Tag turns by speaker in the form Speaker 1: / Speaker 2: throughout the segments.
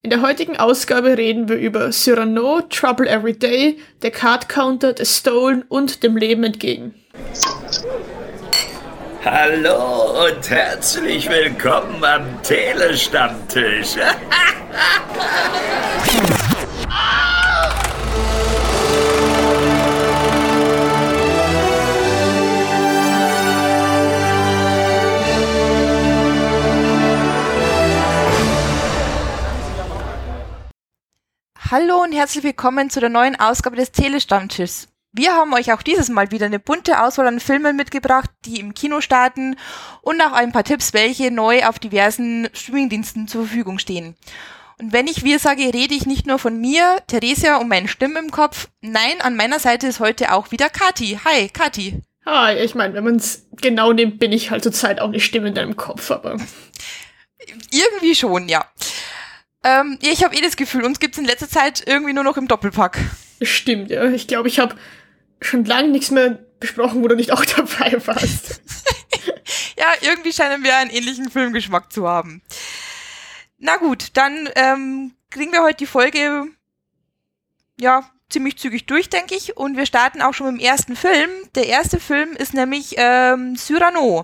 Speaker 1: In der heutigen Ausgabe reden wir über Cyrano, Trouble Every Day, der Card Counter, The Stolen und dem Leben entgegen.
Speaker 2: Hallo und herzlich willkommen am Telestammtisch.
Speaker 3: Hallo und herzlich willkommen zu der neuen Ausgabe des Telestammtischs. Wir haben euch auch dieses Mal wieder eine bunte Auswahl an Filmen mitgebracht, die im Kino starten und auch ein paar Tipps, welche neu auf diversen Streamingdiensten zur Verfügung stehen. Und wenn ich wir sage, rede ich nicht nur von mir, Theresia und meinen Stimmen im Kopf. Nein, an meiner Seite ist heute auch wieder Kathi. Hi, Kathi.
Speaker 1: Hi, ich meine, wenn man es genau nimmt, bin ich halt zurzeit auch eine Stimme in deinem Kopf, aber...
Speaker 3: Irgendwie schon, ja. Ich habe das Gefühl, uns gibt's in letzter Zeit irgendwie nur noch im Doppelpack.
Speaker 1: Stimmt, ja. Ich glaube, ich habe schon lange nichts mehr besprochen, wo du nicht auch dabei warst.
Speaker 3: Ja, irgendwie scheinen wir einen ähnlichen Filmgeschmack zu haben. Na gut, dann kriegen wir heute die Folge ja ziemlich zügig durch, denke ich. Und wir starten auch schon mit dem ersten Film. Der erste Film ist nämlich Cyrano.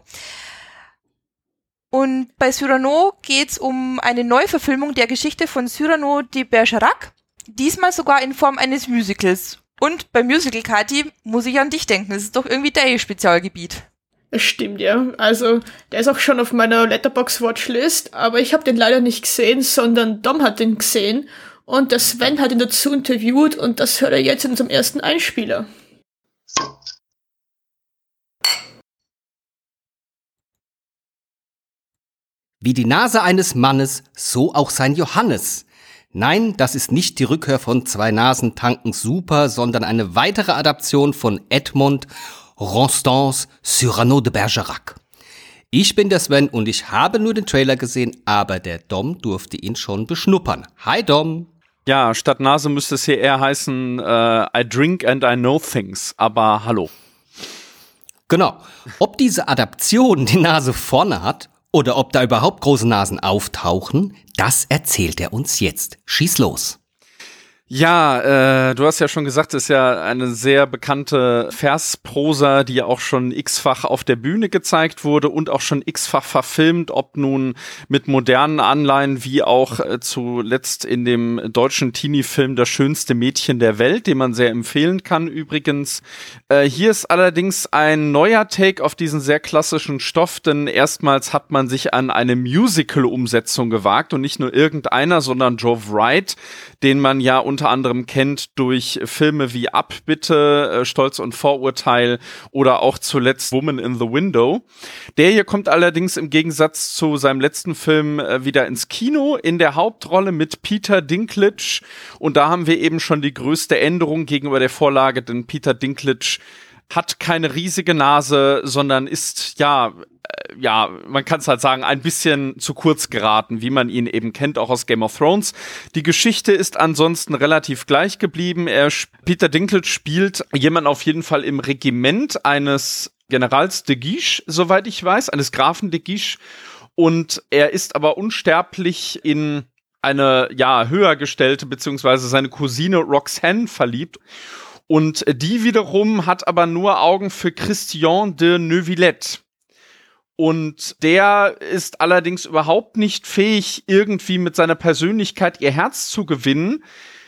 Speaker 3: Und bei Cyrano geht's um eine Neuverfilmung der Geschichte von Cyrano de Bergerac, diesmal sogar in Form eines Musicals. Und beim Musical, Kathi, muss ich an dich denken, das ist doch irgendwie dein Spezialgebiet.
Speaker 1: Das stimmt, ja. Also, der ist auch schon auf meiner Letterboxd-Watchlist, aber ich habe den leider nicht gesehen, sondern Dom hat den gesehen und der Sven hat ihn dazu interviewt und das hört er jetzt in unserem ersten Einspieler.
Speaker 4: Wie die Nase eines Mannes, so auch sein Johannes. Nein, das ist nicht die Rückkehr von Zwei Nasen tanken super, sondern eine weitere Adaption von Edmond Rostands Cyrano de Bergerac. Ich bin der Sven und ich habe nur den Trailer gesehen, aber der Dom durfte ihn schon beschnuppern. Hi Dom!
Speaker 5: Ja, statt Nase müsste es hier eher heißen I drink and I know things, aber hallo.
Speaker 4: Genau. Ob diese Adaption die Nase vorne hat oder ob da überhaupt große Nasen auftauchen, das erzählt er uns jetzt. Schieß los.
Speaker 5: Ja, du hast ja schon gesagt, es ist ja eine sehr bekannte Versprosa, die ja auch schon x-fach auf der Bühne gezeigt wurde und auch schon x-fach verfilmt, ob nun mit modernen Anleihen wie auch zuletzt in dem deutschen Teenie-Film Das schönste Mädchen der Welt, den man sehr empfehlen kann übrigens. Hier ist allerdings ein neuer Take auf diesen sehr klassischen Stoff, denn erstmals hat man sich an eine Musical-Umsetzung gewagt und nicht nur irgendeiner, sondern Joe Wright, den man ja unter anderem kennt durch Filme wie Abbitte, Stolz und Vorurteil oder auch zuletzt Woman in the Window. Der hier kommt allerdings im Gegensatz zu seinem letzten Film wieder ins Kino in der Hauptrolle mit Peter Dinklage. Und da haben wir eben schon die größte Änderung gegenüber der Vorlage, denn Peter Dinklage hat keine riesige Nase, sondern ist, ja, man kann es halt sagen, ein bisschen zu kurz geraten, wie man ihn eben kennt, auch aus Game of Thrones. Die Geschichte ist ansonsten relativ gleich geblieben. Peter Dinklage spielt jemanden auf jeden Fall im Regiment eines Generals de Guiche, soweit ich weiß, eines Grafen de Guiche. Und er ist aber unsterblich in eine, höher gestellte, beziehungsweise seine Cousine Roxanne verliebt. Und die wiederum hat aber nur Augen für Christian de Neuvillette. Und der ist allerdings überhaupt nicht fähig, irgendwie mit seiner Persönlichkeit ihr Herz zu gewinnen.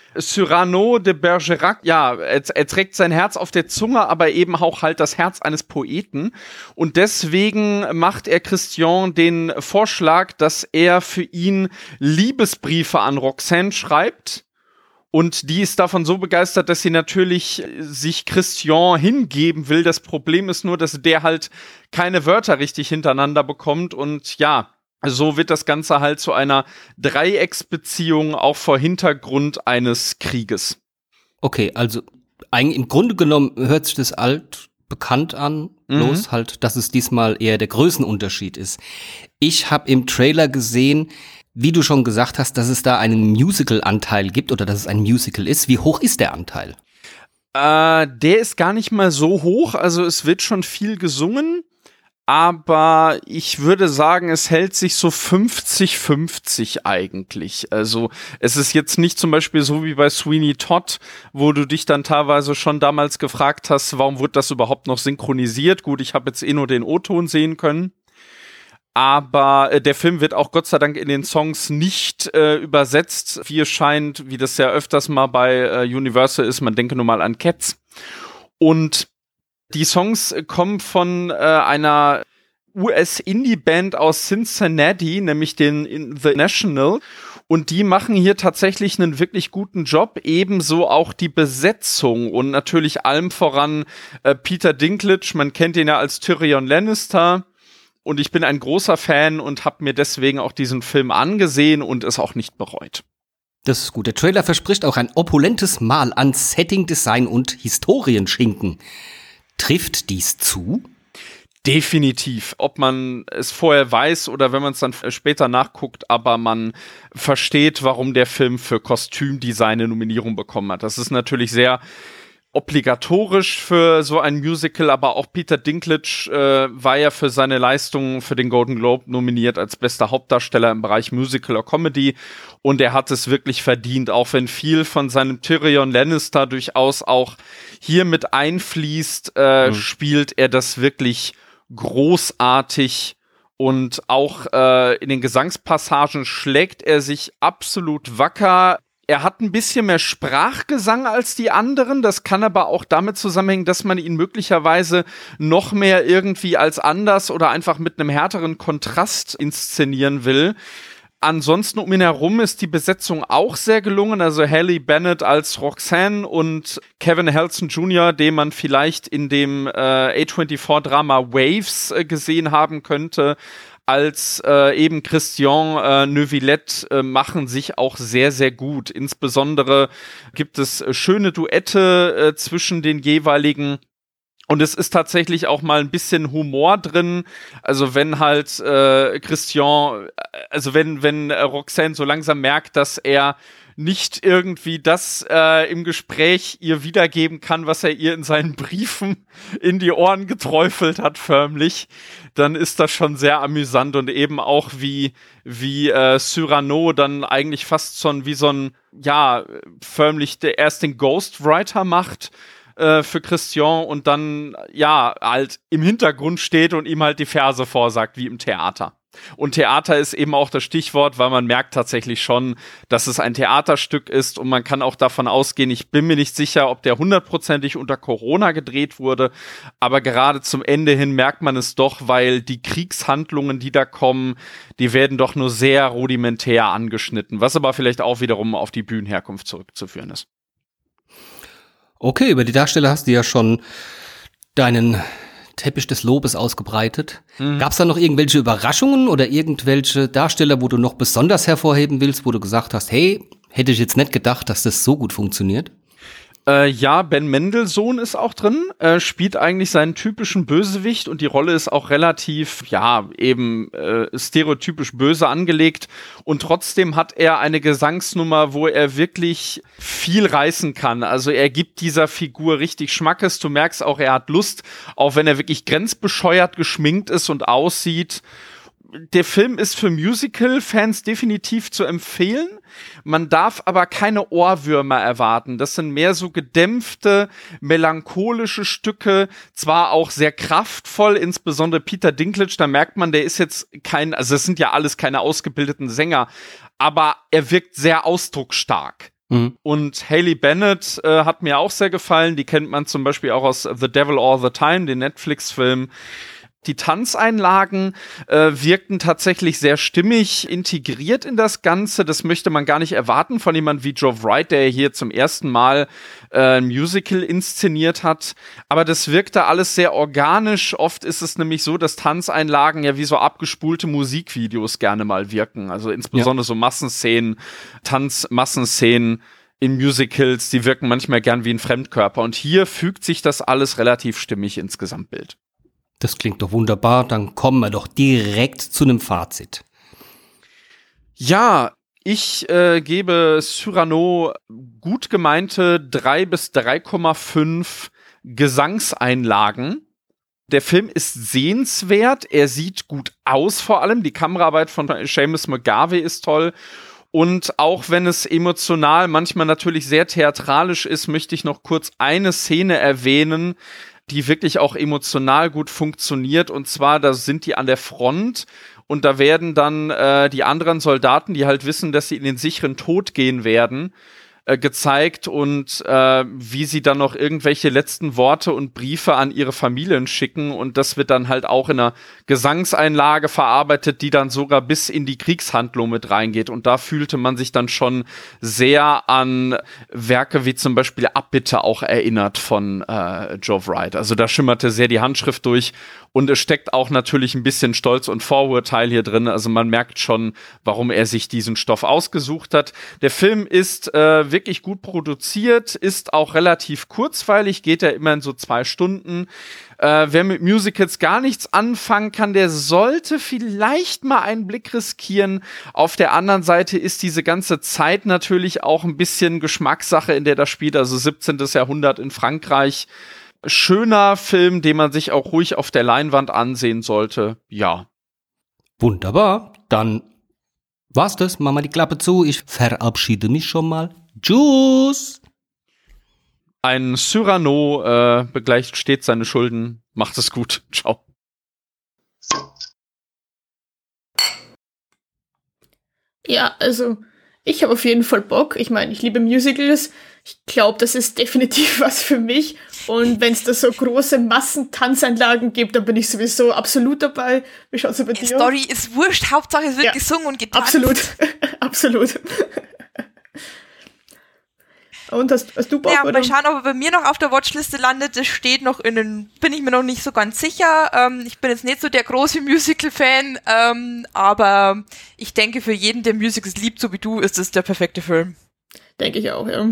Speaker 5: Cyrano de Bergerac, er trägt sein Herz auf der Zunge, aber eben auch halt das Herz eines Poeten. Und deswegen macht er Christian den Vorschlag, dass er für ihn Liebesbriefe an Roxanne schreibt. Und die ist davon so begeistert, dass sie natürlich sich Christian hingeben will. Das Problem ist nur, dass der halt keine Wörter richtig hintereinander bekommt. Und ja, so wird das Ganze halt zu einer Dreiecksbeziehung auch vor Hintergrund eines Krieges.
Speaker 4: Okay, also eigentlich im Grunde genommen hört sich das bekannt an, bloß halt, dass es diesmal eher der Größenunterschied ist. Ich habe im Trailer gesehen, wie du schon gesagt hast, dass es da einen Musical-Anteil gibt oder dass es ein Musical ist. Wie hoch ist der Anteil?
Speaker 5: Der ist gar nicht mal so hoch. Also es wird schon viel gesungen, aber ich würde sagen, es hält sich so 50-50 eigentlich. Also es ist jetzt nicht zum Beispiel so wie bei Sweeney Todd, wo du dich dann teilweise schon damals gefragt hast, warum wird das überhaupt noch synchronisiert? Gut, ich habe jetzt nur den O-Ton sehen können. Aber der Film wird auch Gott sei Dank in den Songs nicht übersetzt, wie es scheint, wie das ja öfters mal bei Universal ist. Man denke nur mal an Cats. Und die Songs kommen von einer US-Indie-Band aus Cincinnati, nämlich den The National. Und die machen hier tatsächlich einen wirklich guten Job, ebenso auch die Besetzung und natürlich allem voran Peter Dinklage. Man kennt ihn ja als Tyrion Lannister. Und ich bin ein großer Fan und habe mir deswegen auch diesen Film angesehen und es auch nicht bereut.
Speaker 4: Das ist gut. Der Trailer verspricht auch ein opulentes Mahl an Setting, Design und Historienschinken. Trifft dies zu?
Speaker 5: Definitiv. Ob man es vorher weiß oder wenn man es dann später nachguckt, aber man versteht, warum der Film für Kostümdesign eine Nominierung bekommen hat. Das ist natürlich sehr obligatorisch für so ein Musical, aber auch Peter Dinklage war ja für seine Leistungen für den Golden Globe nominiert als bester Hauptdarsteller im Bereich Musical oder Comedy und er hat es wirklich verdient, auch wenn viel von seinem Tyrion Lannister durchaus auch hier mit einfließt, spielt er das wirklich großartig und auch in den Gesangspassagen schlägt er sich absolut wacker. Er hat ein bisschen mehr Sprachgesang als die anderen. Das kann aber auch damit zusammenhängen, dass man ihn möglicherweise noch mehr irgendwie als anders oder einfach mit einem härteren Kontrast inszenieren will. Ansonsten um ihn herum ist die Besetzung auch sehr gelungen. Also Halle Bennett als Roxanne und Kevin Helson Jr., den man vielleicht in dem A24-Drama Waves gesehen haben könnte, als eben Christian Neuvillette machen sich auch sehr, sehr gut. Insbesondere gibt es schöne Duette zwischen den jeweiligen. Und es ist tatsächlich auch mal ein bisschen Humor drin. Also wenn halt Christian, also wenn Roxanne so langsam merkt, dass er nicht irgendwie das im Gespräch ihr wiedergeben kann, was er ihr in seinen Briefen in die Ohren geträufelt hat, förmlich, dann ist das schon sehr amüsant und eben auch wie Cyrano dann eigentlich fast schon wie so ein, ja, förmlich erst den Ghostwriter macht für Christian und dann, ja, halt im Hintergrund steht und ihm halt die Verse vorsagt, wie im Theater. Und Theater ist eben auch das Stichwort, weil man merkt tatsächlich schon, dass es ein Theaterstück ist und man kann auch davon ausgehen, ich bin mir nicht sicher, ob der 100%ig unter Corona gedreht wurde, aber gerade zum Ende hin merkt man es doch, weil die Kriegshandlungen, die da kommen, die werden doch nur sehr rudimentär angeschnitten, was aber vielleicht auch wiederum auf die Bühnenherkunft zurückzuführen ist.
Speaker 4: Okay, über die Darsteller hast du ja schon deinen Teppich des Lobes ausgebreitet. Gab es da noch irgendwelche Überraschungen oder irgendwelche Darsteller, wo du noch besonders hervorheben willst, wo du gesagt hast, hey, hätte ich jetzt nicht gedacht, dass das so gut funktioniert?
Speaker 5: Ja, Ben Mendelsohn ist auch drin, spielt eigentlich seinen typischen Bösewicht und die Rolle ist auch relativ, ja, eben stereotypisch böse angelegt und trotzdem hat er eine Gesangsnummer, wo er wirklich viel reißen kann. Also er gibt dieser Figur richtig Schmackes, du merkst auch, er hat Lust, auch wenn er wirklich grenzbescheuert geschminkt ist und aussieht. Der Film ist für Musical-Fans definitiv zu empfehlen. Man darf aber keine Ohrwürmer erwarten. Das sind mehr so gedämpfte, melancholische Stücke, zwar auch sehr kraftvoll, insbesondere Peter Dinklage, da merkt man, der ist jetzt kein, also es sind ja alles keine ausgebildeten Sänger, aber er wirkt sehr ausdrucksstark. Und Halle Bennett hat mir auch sehr gefallen, die kennt man zum Beispiel auch aus The Devil All the Time, den Netflix-Film. Die Tanzeinlagen wirkten tatsächlich sehr stimmig integriert in das Ganze. Das möchte man gar nicht erwarten von jemandem wie Joe Wright, der hier zum ersten Mal ein Musical inszeniert hat. Aber das wirkte alles sehr organisch. Oft ist es nämlich so, dass Tanzeinlagen ja wie so abgespulte Musikvideos gerne mal wirken. Also insbesondere so Massenszenen, Tanzmassenszenen in Musicals, die wirken manchmal gern wie ein Fremdkörper. Und hier fügt sich das alles relativ stimmig ins Gesamtbild.
Speaker 4: Das klingt doch wunderbar, dann kommen wir doch direkt zu einem Fazit.
Speaker 5: Ja, ich gebe Cyrano gut gemeinte 3 bis 3,5 Gesangseinlagen. Der Film ist sehenswert, er sieht gut aus vor allem, die Kameraarbeit von Seamus McGarvey ist toll und auch wenn es emotional manchmal natürlich sehr theatralisch ist, möchte ich noch kurz eine Szene erwähnen, die wirklich auch emotional gut funktioniert und zwar, da sind die an der Front und da werden dann die anderen Soldaten, die halt wissen, dass sie in den sicheren Tod gehen werden, gezeigt und wie sie dann noch irgendwelche letzten Worte und Briefe an ihre Familien schicken und das wird dann halt auch in einer Gesangseinlage verarbeitet, die dann sogar bis in die Kriegshandlung mit reingeht und da fühlte man sich dann schon sehr an Werke wie zum Beispiel Abbitte auch erinnert von Joe Wright. Also da schimmerte sehr die Handschrift durch und es steckt auch natürlich ein bisschen Stolz und Vorurteil hier drin. Also man merkt schon, warum er sich diesen Stoff ausgesucht hat. Der Film ist wirklich gut produziert, ist auch relativ kurzweilig, geht ja immer in so 2 Stunden. Wer mit Musicals gar nichts anfangen kann, der sollte vielleicht mal einen Blick riskieren. Auf der anderen Seite ist diese ganze Zeit natürlich auch ein bisschen Geschmackssache, in der das spielt, also 17. Jahrhundert in Frankreich. Schöner Film, den man sich auch ruhig auf der Leinwand ansehen sollte. Ja.
Speaker 4: Wunderbar. Dann war's das. Mach mal die Klappe zu. Ich verabschiede mich schon mal. Tschüss.
Speaker 5: Ein Cyrano begleicht stets seine Schulden. Macht es gut. Ciao.
Speaker 1: Ja, also ich habe auf jeden Fall Bock. Ich meine, ich liebe Musicals. Ich glaube, das ist definitiv was für mich. Und wenn es da so große Massentanzanlagen gibt, dann bin ich sowieso absolut dabei. Wie schaut's bei dir?
Speaker 3: Die Story ist wurscht, Hauptsache es wird gesungen und getanzt.
Speaker 1: Absolut, absolut. Und hast du Bock?
Speaker 3: Ja,
Speaker 1: oder?
Speaker 3: mal schauen, ob er bei mir noch auf der Watchliste landet. Das steht noch bin ich mir noch nicht so ganz sicher. Ich bin jetzt nicht so der große Musical-Fan, aber ich denke, für jeden, der Musicals liebt, so wie du, ist es der perfekte Film.
Speaker 1: Denke ich auch, ja.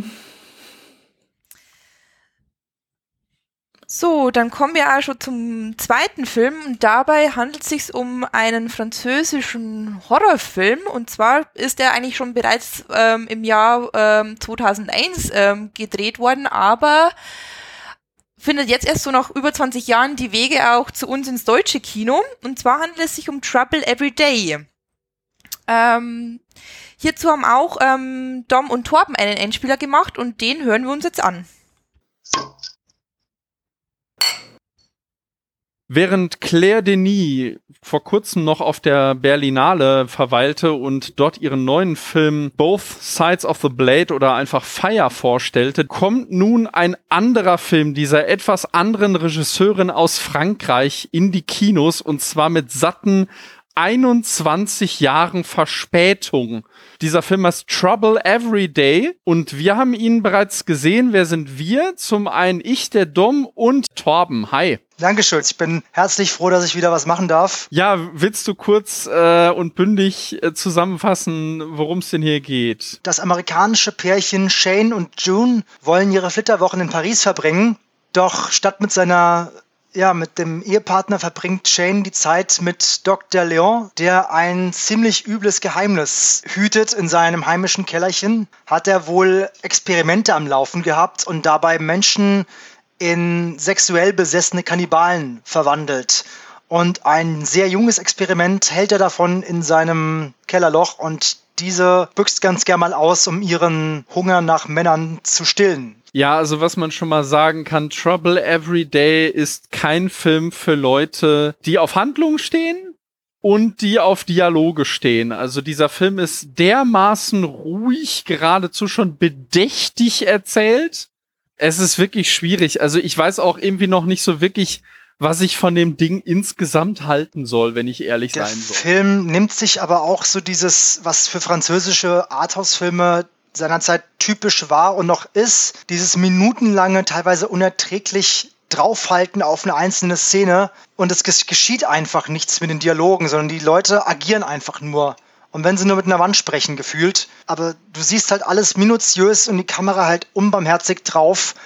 Speaker 3: So, dann kommen wir auch schon zum zweiten Film und dabei handelt es sich um einen französischen Horrorfilm und zwar ist er eigentlich schon bereits im Jahr 2001 gedreht worden, aber findet jetzt erst so nach über 20 Jahren die Wege auch zu uns ins deutsche Kino und zwar handelt es sich um Trouble Every Day. Hierzu haben auch Dom und Torben einen Einspieler gemacht und den hören wir uns jetzt an.
Speaker 5: Während Claire Denis vor kurzem noch auf der Berlinale verweilte und dort ihren neuen Film Both Sides of the Blade oder einfach Fire vorstellte, kommt nun ein anderer Film dieser etwas anderen Regisseurin aus Frankreich in die Kinos und zwar mit satten 21 Jahren Verspätung. Dieser Film heißt Trouble Every Day und wir haben ihn bereits gesehen. Wer sind wir? Zum einen ich, der Dom und Torben. Hi.
Speaker 6: Dankeschön. Ich bin herzlich froh, dass ich wieder was machen darf.
Speaker 5: Ja, willst du kurz und bündig zusammenfassen, worum es denn hier geht?
Speaker 6: Das amerikanische Pärchen Shane und June wollen ihre Flitterwochen in Paris verbringen. Doch statt mit dem Ehepartner verbringt Shane die Zeit mit Dr. Leon, der ein ziemlich übles Geheimnis hütet in seinem heimischen Kellerchen. Hat er wohl Experimente am Laufen gehabt und dabei Menschen in sexuell besessene Kannibalen verwandelt. Und ein sehr junges Experiment hält er davon in seinem Kellerloch und diese büchst ganz gern mal aus, um ihren Hunger nach Männern zu stillen.
Speaker 5: Ja, also was man schon mal sagen kann, Trouble Every Day ist kein Film für Leute, die auf Handlungen stehen und die auf Dialoge stehen. Also dieser Film ist dermaßen ruhig, geradezu schon bedächtig erzählt. Es ist wirklich schwierig. Also ich weiß auch irgendwie noch nicht so wirklich, was ich von dem Ding insgesamt halten soll, wenn ich ehrlich sein soll.
Speaker 6: Der Film nimmt sich aber auch so dieses, was für französische Arthouse-Filme seinerzeit typisch war und noch ist, dieses minutenlange, teilweise unerträglich draufhalten auf eine einzelne Szene und es geschieht einfach nichts mit den Dialogen, sondern die Leute agieren einfach nur. Und wenn sie nur mit einer Wand sprechen, gefühlt. Aber du siehst halt alles minutiös und die Kamera halt unbarmherzig drauf.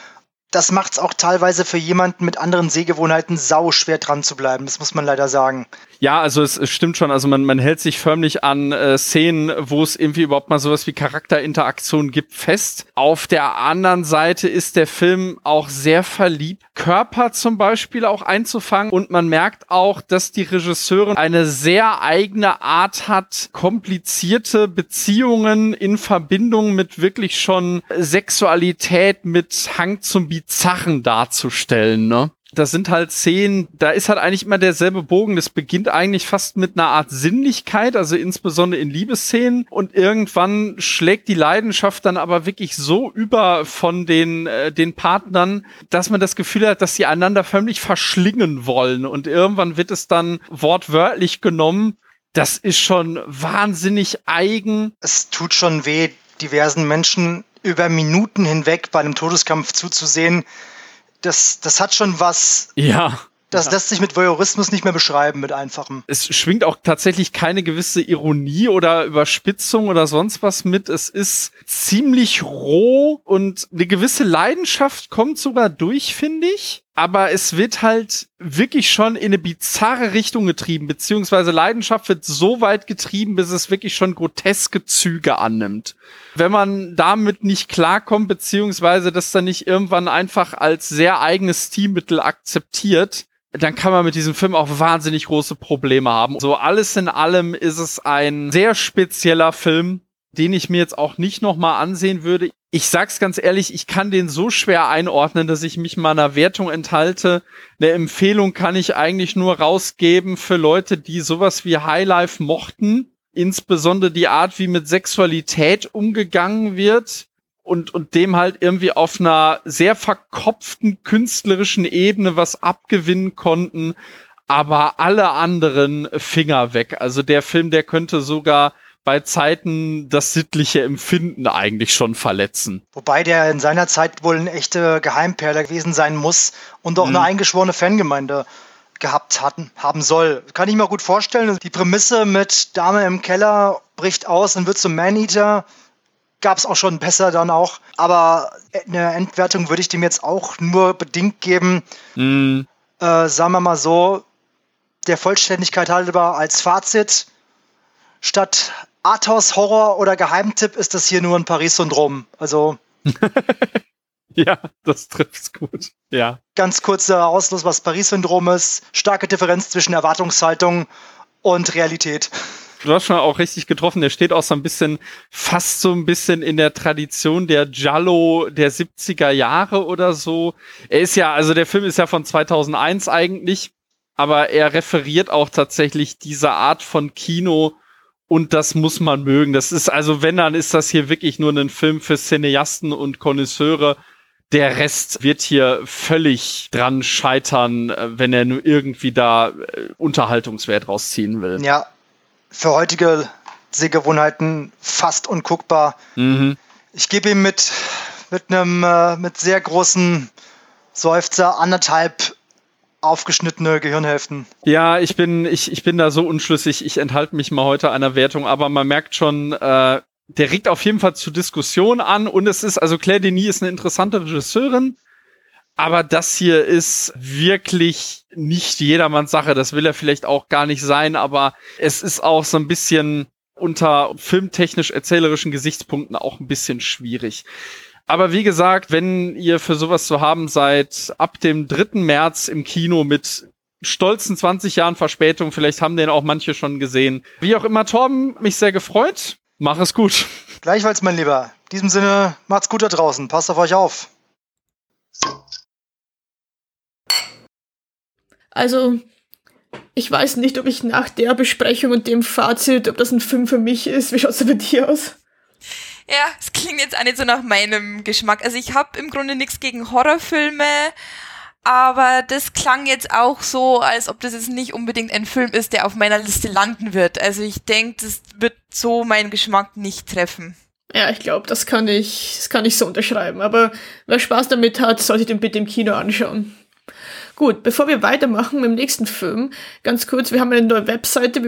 Speaker 6: das macht es auch teilweise für jemanden mit anderen Sehgewohnheiten sau schwer dran zu bleiben. Das muss man leider sagen.
Speaker 5: Ja, also es stimmt schon. Also man hält sich förmlich an Szenen, wo es irgendwie überhaupt mal sowas wie Charakterinteraktion gibt, fest. Auf der anderen Seite ist der Film auch sehr verliebt, Körper zum Beispiel auch einzufangen. Und man merkt auch, dass die Regisseurin eine sehr eigene Art hat, komplizierte Beziehungen in Verbindung mit wirklich schon Sexualität mit Hang zum Bizarren darzustellen, ne? Das sind halt Szenen, da ist halt eigentlich immer derselbe Bogen. Das beginnt eigentlich fast mit einer Art Sinnlichkeit, also insbesondere in Liebesszenen. Und irgendwann schlägt die Leidenschaft dann aber wirklich so über von den Partnern, dass man das Gefühl hat, dass sie einander förmlich verschlingen wollen. Und irgendwann wird es dann wortwörtlich genommen. Das ist schon wahnsinnig eigen.
Speaker 6: Es tut schon weh, diversen Menschen über Minuten hinweg bei einem Todeskampf zuzusehen. Das hat schon was.
Speaker 5: Ja.
Speaker 6: Das lässt sich mit Voyeurismus nicht mehr beschreiben, mit einfachem.
Speaker 5: Es schwingt auch tatsächlich keine gewisse Ironie oder Überspitzung oder sonst was mit. Es ist ziemlich roh und eine gewisse Leidenschaft kommt sogar durch, finde ich. Aber es wird halt wirklich schon in eine bizarre Richtung getrieben, beziehungsweise Leidenschaft wird so weit getrieben, bis es wirklich schon groteske Züge annimmt. Wenn man damit nicht klarkommt, beziehungsweise das dann nicht irgendwann einfach als sehr eigenes Stilmittel akzeptiert, dann kann man mit diesem Film auch wahnsinnig große Probleme haben. So alles in allem ist es ein sehr spezieller Film, den ich mir jetzt auch nicht nochmal ansehen würde. Ich sag's ganz ehrlich, ich kann den so schwer einordnen, dass ich mich meiner Wertung enthalte. Eine Empfehlung kann ich eigentlich nur rausgeben für Leute, die sowas wie Highlife mochten. Insbesondere die Art, wie mit Sexualität umgegangen wird und dem halt irgendwie auf einer sehr verkopften künstlerischen Ebene was abgewinnen konnten. Aber alle anderen Finger weg. Also der Film, der könnte sogar bei Zeiten das sittliche Empfinden eigentlich schon verletzen.
Speaker 6: Wobei der in seiner Zeit wohl eine echte Geheimperle gewesen sein muss und auch eine eingeschworene Fangemeinde gehabt haben soll. Kann ich mir gut vorstellen. Die Prämisse mit Dame im Keller bricht aus und wird zum Man-Eater gab es auch schon besser dann auch. Aber eine Endwertung würde ich dem jetzt auch nur bedingt geben. Sagen wir mal so, der Vollständigkeit halber als Fazit. Statt Arthouse-Horror oder Geheimtipp ist das hier nur ein Paris-Syndrom. Also
Speaker 5: ja, das trifft's gut. Ja.
Speaker 6: Ganz kurzer Ausschluss, was Paris-Syndrom ist. Starke Differenz zwischen Erwartungshaltung und Realität.
Speaker 5: Du hast schon auch richtig getroffen. Der steht auch so ein bisschen, fast so ein bisschen in der Tradition der Giallo der 70er Jahre oder so. Er ist ja, also der Film ist ja von 2001 eigentlich, aber er referiert auch tatsächlich diese Art von Kino. Und das muss man mögen. Das ist, also wenn, dann ist das hier wirklich nur ein Film für Cineasten und Connoisseure. Der Rest wird hier völlig dran scheitern, wenn er nur irgendwie da Unterhaltungswert rausziehen will.
Speaker 6: Ja, für heutige Sehgewohnheiten fast unguckbar. Ich gebe ihm mit sehr großen Seufzer 1,5 aufgeschnittene Gehirnhälften.
Speaker 5: Ja, ich bin da so unschlüssig. Ich enthalte mich mal heute einer Wertung, aber man merkt schon, der regt auf jeden Fall zur Diskussion an und es ist, also Claire Denis ist eine interessante Regisseurin, aber das hier ist wirklich nicht jedermanns Sache. Das will er vielleicht auch gar nicht sein, aber es ist auch so ein bisschen unter filmtechnisch-erzählerischen Gesichtspunkten auch ein bisschen schwierig. Aber wie gesagt, wenn ihr für sowas zu haben seid, ab dem 3. März im Kino mit stolzen 20 Jahren Verspätung, vielleicht haben den auch manche schon gesehen. Wie auch immer, Torben, mich sehr gefreut. Mach es gut.
Speaker 6: Gleichfalls, mein Lieber. In diesem Sinne, macht's gut da draußen. Passt auf euch auf.
Speaker 1: Also, ich weiß nicht, ob ich nach der Besprechung und dem Fazit, ob das ein Film für mich ist. Wie schaut's denn bei dir aus?
Speaker 3: Ja, es klingt jetzt auch nicht so nach meinem Geschmack. Also ich habe im Grunde nichts gegen Horrorfilme, aber das klang jetzt auch so, als ob das jetzt nicht unbedingt ein Film ist, der auf meiner Liste landen wird. Also ich denke, das wird so meinen Geschmack nicht treffen.
Speaker 1: Ja, ich glaube, das kann ich so unterschreiben. Aber wer Spaß damit hat, sollte den bitte im Kino anschauen. Gut, bevor wir weitermachen mit dem nächsten Film, ganz kurz, wir haben eine neue Webseite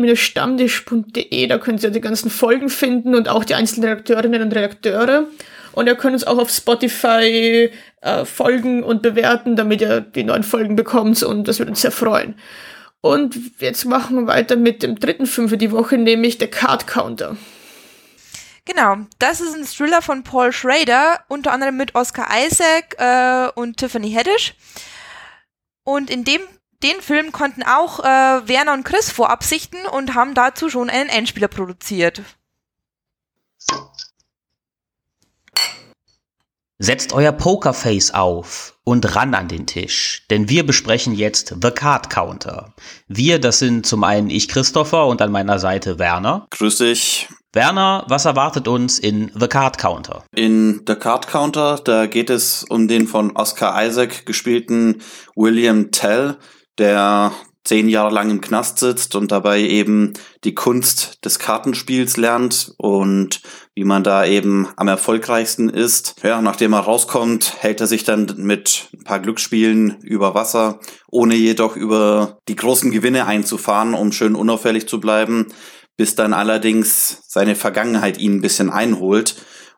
Speaker 1: www.tele-stammtisch.de, da können Sie die ganzen Folgen finden und auch die einzelnen Redakteurinnen und Redakteure. Und ihr könnt uns auch auf Spotify folgen und bewerten, damit ihr die neuen Folgen bekommt, und das würde uns sehr freuen. Und jetzt machen wir weiter mit dem dritten Film für die Woche, nämlich The Card Counter.
Speaker 3: Genau, das ist ein Thriller von Paul Schrader, unter anderem mit Oscar Isaac und Tiffany Haddish. Und in den Film konnten auch Werner und Chris vorab sichten und haben dazu schon einen Einspieler produziert.
Speaker 7: Setzt euer Pokerface auf und ran an den Tisch, denn wir besprechen jetzt The Card Counter. Wir, das sind zum einen ich, Christopher, und an meiner Seite Werner.
Speaker 8: Grüß dich.
Speaker 7: Werner, was erwartet uns in The Card Counter?
Speaker 8: In The Card Counter, da geht es um den von Oscar Isaac gespielten William Tell, der 10 Jahre lang im Knast sitzt und dabei eben die Kunst des Kartenspiels lernt und wie man da eben am erfolgreichsten ist. Ja, nachdem er rauskommt, hält er sich dann mit ein paar Glücksspielen über Wasser, ohne jedoch über die großen Gewinne einzufahren, um schön unauffällig zu bleiben, bis dann allerdings seine Vergangenheit ihn ein bisschen einholt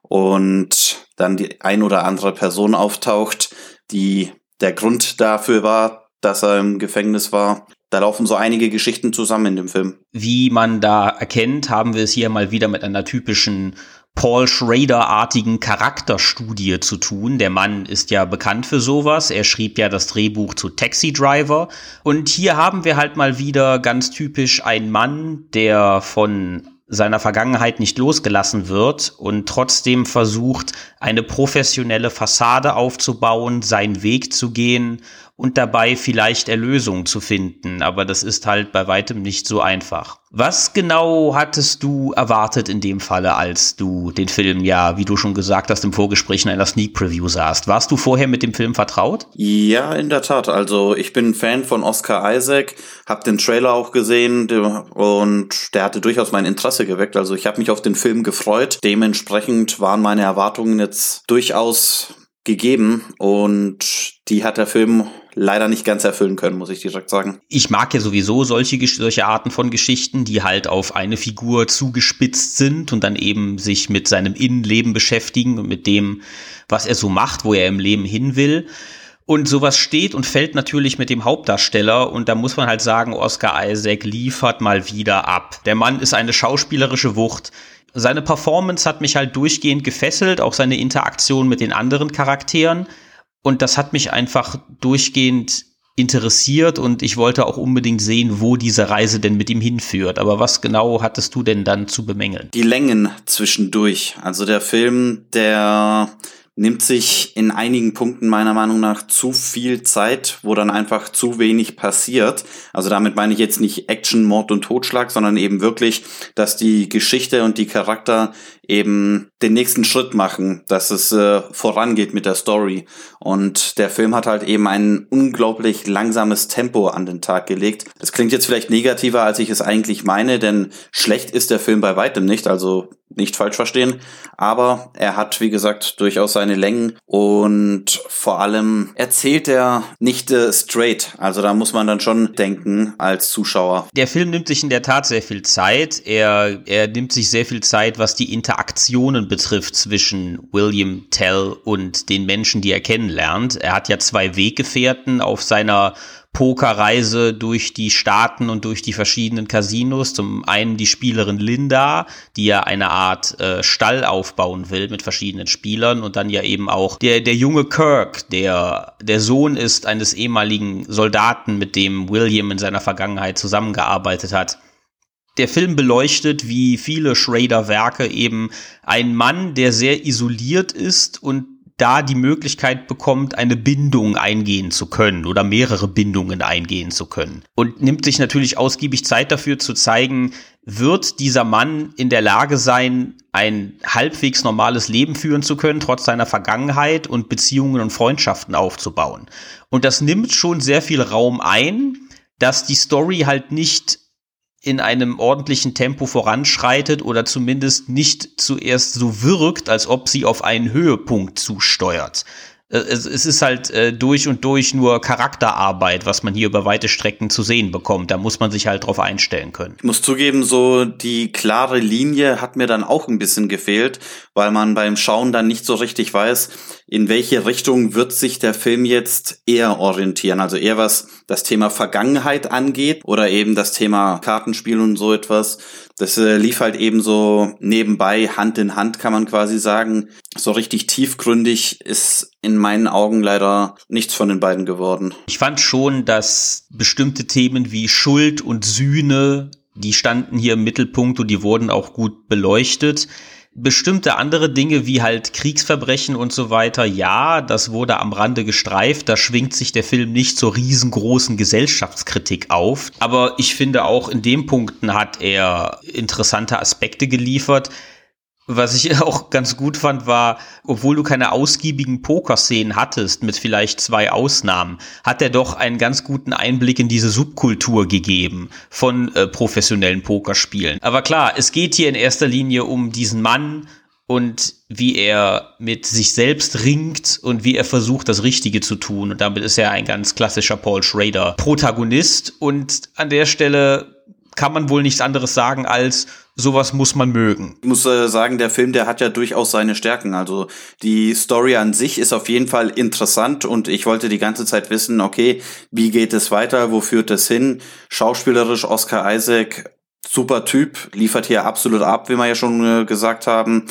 Speaker 8: und dann die ein oder andere Person auftaucht, die der Grund dafür war, dass er im Gefängnis war. Da laufen so einige Geschichten zusammen in dem Film.
Speaker 7: Wie man da erkennt, haben wir es hier mal wieder mit einer typischen Paul Schrader-artigen Charakterstudie zu tun. Der Mann ist ja bekannt für sowas. Er schrieb ja das Drehbuch zu Taxi Driver. Und hier haben wir halt mal wieder ganz typisch einen Mann, der von seiner Vergangenheit nicht losgelassen wird und trotzdem versucht, eine professionelle Fassade aufzubauen, seinen Weg zu gehen und dabei vielleicht Erlösung zu finden. Aber das ist halt bei weitem nicht so einfach. Was genau hattest du erwartet in dem Falle, als du den Film, ja, wie du schon gesagt hast, im Vorgespräch in einer Sneak Preview sahst? Warst du vorher mit dem Film vertraut?
Speaker 8: Ja, in der Tat. Also ich bin Fan von Oscar Isaac, hab den Trailer auch gesehen und der hatte durchaus mein Interesse geweckt. Also ich habe mich auf den Film gefreut. Dementsprechend waren meine Erwartungen jetzt durchaus gegeben und die hat der Film leider nicht ganz erfüllen können, muss ich direkt sagen.
Speaker 7: Ich mag ja sowieso solche Arten von Geschichten, die halt auf eine Figur zugespitzt sind und dann eben sich mit seinem Innenleben beschäftigen und mit dem, was er so macht, wo er im Leben hin will. Und sowas steht und fällt natürlich mit dem Hauptdarsteller und da muss man halt sagen, Oscar Isaac liefert mal wieder ab. Der Mann ist eine schauspielerische Wucht. Seine Performance hat mich halt durchgehend gefesselt, auch seine Interaktion mit den anderen Charakteren. Und das hat mich einfach durchgehend interessiert und ich wollte auch unbedingt sehen, wo diese Reise denn mit ihm hinführt. Aber was genau hattest du denn dann zu bemängeln?
Speaker 8: Die Längen zwischendurch. Also der Film, der nimmt sich in einigen Punkten meiner Meinung nach zu viel Zeit, wo dann einfach zu wenig passiert. Also damit meine ich jetzt nicht Action, Mord und Totschlag, sondern eben wirklich, dass die Geschichte und die Charakter eben den nächsten Schritt machen, dass es vorangeht mit der Story. Und der Film hat halt eben ein unglaublich langsames Tempo an den Tag gelegt. Das klingt jetzt vielleicht negativer, als ich es eigentlich meine, denn schlecht ist der Film bei weitem nicht, also nicht falsch verstehen. Aber er hat, wie gesagt, durchaus seine Längen und vor allem erzählt er nicht straight. Also da muss man dann schon denken als Zuschauer.
Speaker 7: Der Film nimmt sich in der Tat sehr viel Zeit. Er nimmt sich sehr viel Zeit, was die Interaktionen betrifft zwischen William Tell und den Menschen, die er kennenlernt. Er hat ja 2 Weggefährten auf seiner Pokerreise durch die Staaten und durch die verschiedenen Casinos. Zum einen die Spielerin Linda, die ja eine Art Stall aufbauen will mit verschiedenen Spielern und dann ja eben auch der junge Kirk, der Sohn ist eines ehemaligen Soldaten, mit dem William in seiner Vergangenheit zusammengearbeitet hat. Der Film beleuchtet, wie viele Schrader-Werke, eben einen Mann, der sehr isoliert ist und da die Möglichkeit bekommt, eine Bindung eingehen zu können oder mehrere Bindungen eingehen zu können. Und nimmt sich natürlich ausgiebig Zeit dafür zu zeigen, wird dieser Mann in der Lage sein, ein halbwegs normales Leben führen zu können, trotz seiner Vergangenheit und Beziehungen und Freundschaften aufzubauen. Und das nimmt schon sehr viel Raum ein, dass die Story halt nicht in einem ordentlichen Tempo voranschreitet oder zumindest nicht zuerst so wirkt, als ob sie auf einen Höhepunkt zusteuert. Es ist halt durch und durch nur Charakterarbeit, was man hier über weite Strecken zu sehen bekommt. Da muss man sich halt drauf einstellen können.
Speaker 8: Ich muss zugeben, so die klare Linie hat mir dann auch ein bisschen gefehlt, weil man beim Schauen dann nicht so richtig weiß, in welche Richtung wird sich der Film jetzt eher orientieren. Also eher was das Thema Vergangenheit angeht oder eben das Thema Kartenspiel und so etwas. Das lief halt eben so nebenbei, Hand in Hand, kann man quasi sagen. So richtig tiefgründig ist in meinen Augen leider nichts von den beiden geworden.
Speaker 7: Ich fand schon, dass bestimmte Themen wie Schuld und Sühne, die standen hier im Mittelpunkt und die wurden auch gut beleuchtet. Bestimmte andere Dinge wie halt Kriegsverbrechen und so weiter, ja, das wurde am Rande gestreift, da schwingt sich der Film nicht zur riesengroßen Gesellschaftskritik auf, aber ich finde auch in den Punkten hat er interessante Aspekte geliefert. Was ich auch ganz gut fand, war, obwohl du keine ausgiebigen Pokerszenen hattest, mit vielleicht 2 Ausnahmen, hat er doch einen ganz guten Einblick in diese Subkultur gegeben von professionellen Pokerspielen. Aber klar, es geht hier in erster Linie um diesen Mann und wie er mit sich selbst ringt und wie er versucht, das Richtige zu tun. Und damit ist er ein ganz klassischer Paul Schrader Protagonist. Und an der Stelle kann man wohl nichts anderes sagen als, sowas muss man mögen.
Speaker 8: Ich muss sagen, der Film, der hat ja durchaus seine Stärken. Also die Story an sich ist auf jeden Fall interessant und ich wollte die ganze Zeit wissen, okay, wie geht es weiter, wo führt es hin? Schauspielerisch Oscar Isaac, super Typ, liefert hier absolut ab, wie wir ja schon gesagt haben.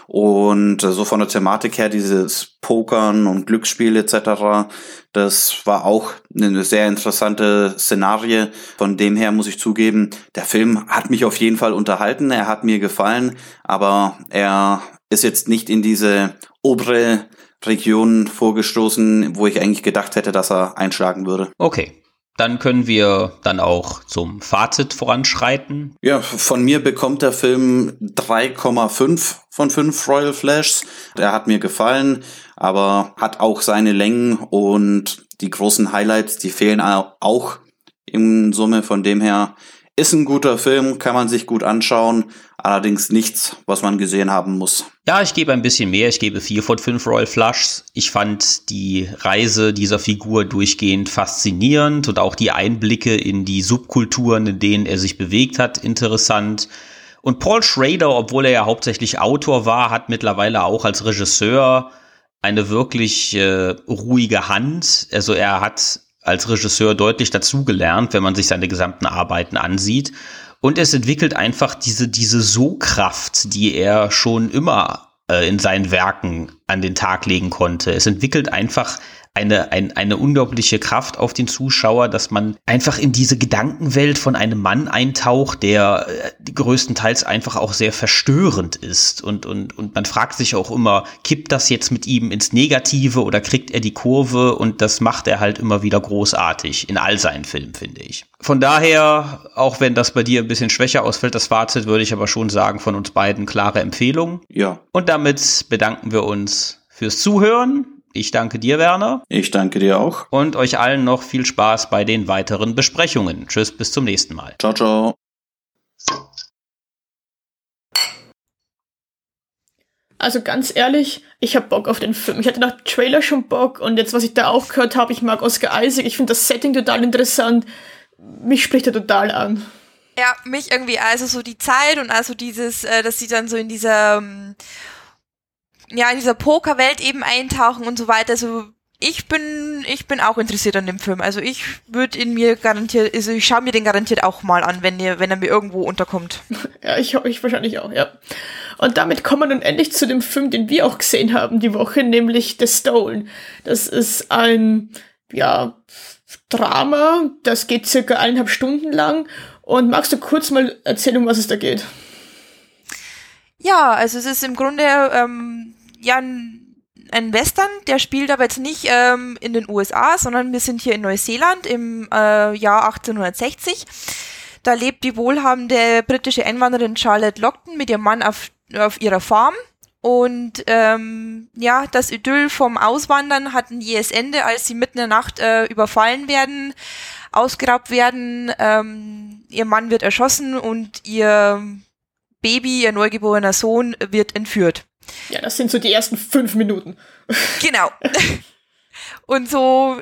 Speaker 8: Und so von der Thematik her, dieses Pokern und Glücksspiel etc., das war auch eine sehr interessante Szenarie. Von dem her muss ich zugeben, der Film hat mich auf jeden Fall unterhalten, er hat mir gefallen, aber er ist jetzt nicht in diese obere Region vorgestoßen, wo ich eigentlich gedacht hätte, dass er einschlagen würde.
Speaker 7: Okay. Dann können wir dann auch zum Fazit voranschreiten.
Speaker 8: Ja, von mir bekommt der Film 3,5 von 5 Royal Flashs. Der hat mir gefallen, aber hat auch seine Längen und die großen Highlights, die fehlen auch in Summe. Von dem her ist ein guter Film, kann man sich gut anschauen, allerdings nichts, was man gesehen haben muss.
Speaker 7: Ja, ich gebe ein bisschen mehr, ich gebe 4 von 5 Royal Flushs. Ich fand die Reise dieser Figur durchgehend faszinierend und auch die Einblicke in die Subkulturen, in denen er sich bewegt hat, interessant. Und Paul Schrader, obwohl er ja hauptsächlich Autor war, hat mittlerweile auch als Regisseur eine wirklich ruhige Hand. Also er hat als Regisseur deutlich dazugelernt, wenn man sich seine gesamten Arbeiten ansieht. Und es entwickelt einfach diese So-Kraft, die er schon immer in seinen Werken an den Tag legen konnte. Es entwickelt einfach eine unglaubliche Kraft auf den Zuschauer, dass man einfach in diese Gedankenwelt von einem Mann eintaucht, der größtenteils einfach auch sehr verstörend ist. Und man fragt sich auch immer, kippt das jetzt mit ihm ins Negative oder kriegt er die Kurve? Und das macht er halt immer wieder großartig in all seinen Filmen, finde ich. Von daher, auch wenn das bei dir ein bisschen schwächer ausfällt, das Fazit, würde ich aber schon sagen, von uns beiden klare Empfehlung.
Speaker 8: Ja.
Speaker 7: Und damit bedanken wir uns fürs Zuhören. Ich danke dir, Werner.
Speaker 8: Ich danke dir auch.
Speaker 7: Und euch allen noch viel Spaß bei den weiteren Besprechungen. Tschüss, bis zum nächsten Mal.
Speaker 8: Ciao, ciao.
Speaker 1: Also ganz ehrlich, ich hab Bock auf den Film. Ich hatte nach Trailer schon Bock und jetzt, was ich da auch gehört habe, ich mag Oscar Isaac, ich finde das Setting total interessant. Mich spricht er total an.
Speaker 3: Ja, mich irgendwie, also so die Zeit und also dieses, dass sie dann so in dieser in dieser Pokerwelt eben eintauchen und so weiter. Also ich bin auch interessiert an dem Film. Also ich würde ihn mir garantiert, also ich schaue mir den garantiert auch mal an, wenn er mir irgendwo unterkommt.
Speaker 1: Ja, ich wahrscheinlich auch, ja. Und damit kommen wir nun endlich zu dem Film, den wir auch gesehen haben die Woche, nämlich The Stolen. Das ist ein, Drama, das geht circa 1,5 Stunden lang. Und magst du kurz mal erzählen, um was es da geht?
Speaker 3: Ja, also es ist im Grunde ein Western, der spielt aber jetzt nicht in den USA, sondern wir sind hier in Neuseeland im Jahr 1860. Da lebt die wohlhabende britische Einwanderin Charlotte Lockton mit ihrem Mann auf ihrer Farm. Und das Idyll vom Auswandern hat ein jähes Ende, als sie mitten in der Nacht überfallen werden, ausgeraubt werden. Ihr Mann wird erschossen und ihr Baby, ihr neugeborener Sohn, wird entführt.
Speaker 1: Ja, das sind so die ersten 5 Minuten.
Speaker 3: Genau. Und so,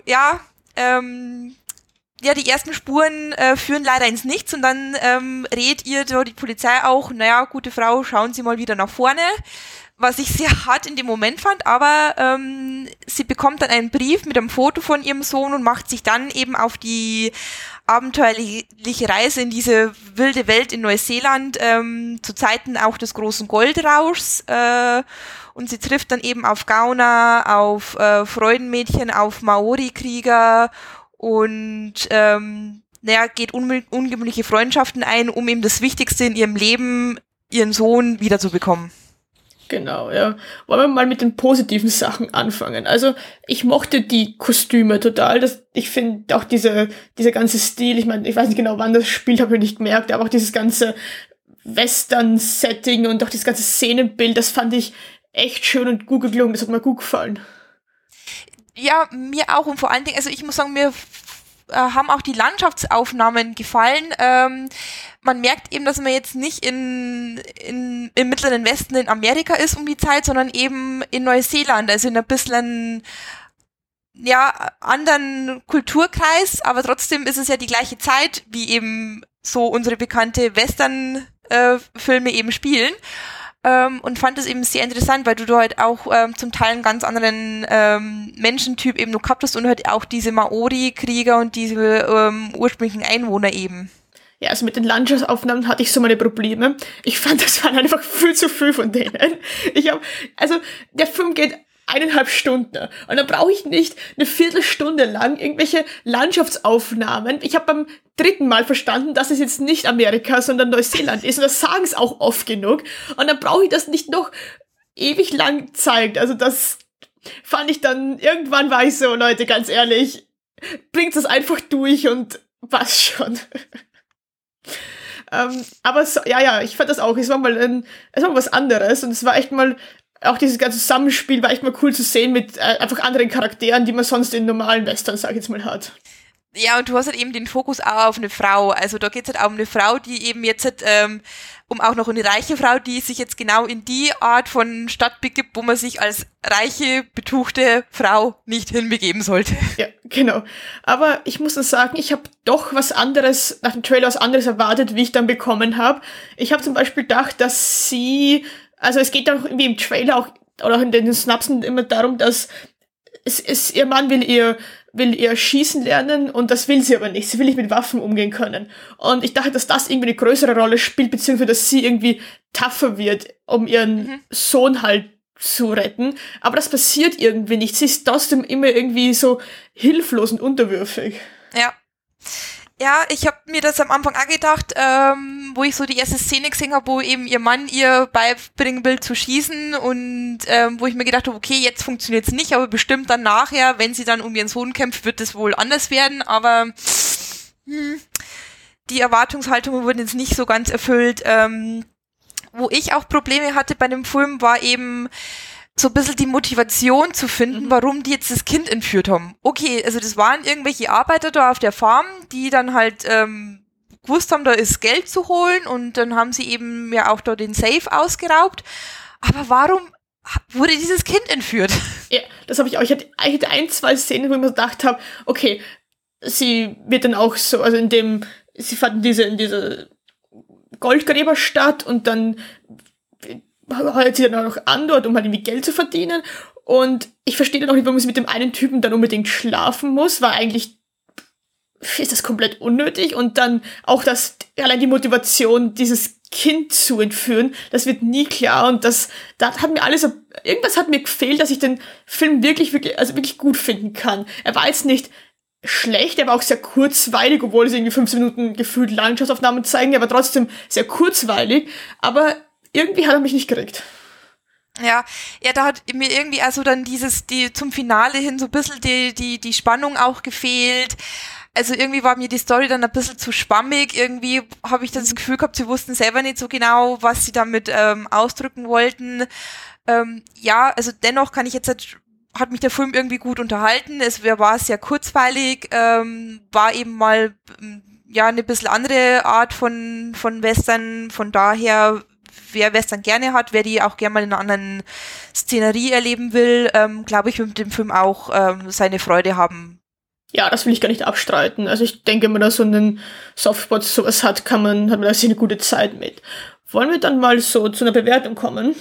Speaker 3: die ersten Spuren führen leider ins Nichts und dann rät ihr die Polizei auch, naja, gute Frau, schauen Sie mal wieder nach vorne, was ich sehr hart in dem Moment fand, aber sie bekommt dann einen Brief mit einem Foto von ihrem Sohn und macht sich dann eben auf die abenteuerliche Reise in diese wilde Welt in Neuseeland, zu Zeiten auch des großen Goldrauschs, und sie trifft dann eben auf Gauner, auf Freudenmädchen, auf Maori-Krieger und geht ungemütliche Freundschaften ein, um eben das Wichtigste in ihrem Leben, ihren Sohn, wiederzubekommen.
Speaker 1: Genau, ja. Wollen wir mal mit den positiven Sachen anfangen. Also, ich mochte die Kostüme total. Ich finde auch dieser ganze Stil, ich meine, ich weiß nicht genau, wann das spielt, habe ich nicht gemerkt, aber auch dieses ganze Western-Setting und auch dieses ganze Szenenbild, das fand ich echt schön und gut gelungen. Das hat mir gut gefallen.
Speaker 3: Ja, mir auch und vor allen Dingen, also ich muss sagen, mir haben auch die Landschaftsaufnahmen gefallen. Man merkt eben, dass man jetzt nicht im mittleren Westen in Amerika ist um die Zeit, sondern eben in Neuseeland, also in ein bisschen anderen Kulturkreis, aber trotzdem ist es ja die gleiche Zeit, wie eben so unsere bekannte Western-Filme eben spielen. Und fand es eben sehr interessant, weil du da halt auch zum Teil einen ganz anderen Menschentyp eben noch gehabt hast und halt auch diese Maori-Krieger und diese ursprünglichen Einwohner eben.
Speaker 1: Ja, also mit den Landschaftsaufnahmen hatte ich so meine Probleme. Ich fand, das waren einfach viel zu viel von denen. Der Film geht 1,5 Stunden und dann brauche ich nicht eine Viertelstunde lang irgendwelche Landschaftsaufnahmen. Ich habe beim 3. Mal verstanden, dass es jetzt nicht Amerika, sondern Neuseeland ist und das sagen es auch oft genug und dann brauche ich das nicht noch ewig lang zeigen. Also das fand ich dann, irgendwann war ich so, Leute, ganz ehrlich, bringt das einfach durch und passt schon. Aber so, ich fand das auch, es war mal was anderes und es war echt mal, auch dieses ganze Zusammenspiel war echt mal cool zu sehen mit einfach anderen Charakteren, die man sonst in normalen Western, sag ich jetzt mal, hat.
Speaker 3: Ja, und du hast halt eben den Fokus auch auf eine Frau. Also da geht's halt auch um eine Frau, die eben jetzt um auch noch eine reiche Frau, die sich jetzt genau in die Art von Stadt begibt, wo man sich als reiche, betuchte Frau nicht hinbegeben sollte.
Speaker 1: Ja, genau. Aber ich muss dann sagen, ich habe doch was anderes, nach dem Trailer was anderes erwartet, wie ich dann bekommen habe. Ich habe zum Beispiel gedacht, dass es geht auch irgendwie im Trailer auch, oder auch in den Synapsen immer darum, dass ihr Mann will ihr schießen lernen und das will sie aber nicht. Sie will nicht mit Waffen umgehen können. Und ich dachte, dass das irgendwie eine größere Rolle spielt, beziehungsweise dass sie irgendwie tougher wird, um ihren Sohn halt zu retten. Aber das passiert irgendwie nicht. Sie ist trotzdem immer irgendwie so hilflos und unterwürfig.
Speaker 3: Ja. Ja, ich habe mir das am Anfang auch gedacht, wo ich so die erste Szene gesehen habe, wo eben ihr Mann ihr beibringen will zu schießen und wo ich mir gedacht habe, okay, jetzt funktioniert's nicht, aber bestimmt dann nachher, wenn sie dann um ihren Sohn kämpft, wird es wohl anders werden, aber die Erwartungshaltungen wurden jetzt nicht so ganz erfüllt. Wo ich auch Probleme hatte bei dem Film, war eben so ein bisschen die Motivation zu finden, warum die jetzt das Kind entführt haben. Okay, also das waren irgendwelche Arbeiter da auf der Farm, die dann halt gewusst haben, da ist Geld zu holen und dann haben sie eben ja auch da den Safe ausgeraubt. Aber warum wurde dieses Kind entführt?
Speaker 1: Ja, das habe ich auch. Ich hatte 1-2 Szenen, wo ich mir gedacht habe, okay, sie wird dann auch so, also sie fanden in diese Goldgräberstadt und dann heuert sie dann auch noch an dort, um halt irgendwie Geld zu verdienen. Und ich verstehe dann auch nicht, warum sie mit dem einen Typen dann unbedingt schlafen muss, weil eigentlich ist das komplett unnötig. Und dann auch allein die Motivation, dieses Kind zu entführen, das wird nie klar. Und das hat mir irgendwas hat mir gefehlt, dass ich den Film wirklich gut finden kann. Er war jetzt nicht schlecht, er war auch sehr kurzweilig, obwohl es irgendwie 15 Minuten gefühlt Landschaftsaufnahmen zeigen, er war trotzdem sehr kurzweilig, aber irgendwie hat er mich nicht gekriegt.
Speaker 3: Ja, da hat mir irgendwie also dann zum Finale hin so ein bisschen die Spannung auch gefehlt. Also irgendwie war mir die Story dann ein bisschen zu schwammig. Irgendwie habe ich das Gefühl gehabt, sie wussten selber nicht so genau, was sie damit ausdrücken wollten. Also dennoch hat mich der Film irgendwie gut unterhalten. Es war sehr kurzweilig, war eben mal eine bisschen andere Art von Western. Von daher wer es dann gerne hat, wer die auch gerne mal in einer anderen Szenerie erleben will, glaube ich, wird mit dem Film auch seine Freude haben.
Speaker 1: Ja, das will ich gar nicht abstreiten. Also ich denke, wenn man da so einen Softspot, sowas hat, hat man da sehr eine gute Zeit mit. Wollen wir dann mal so zu einer Bewertung kommen?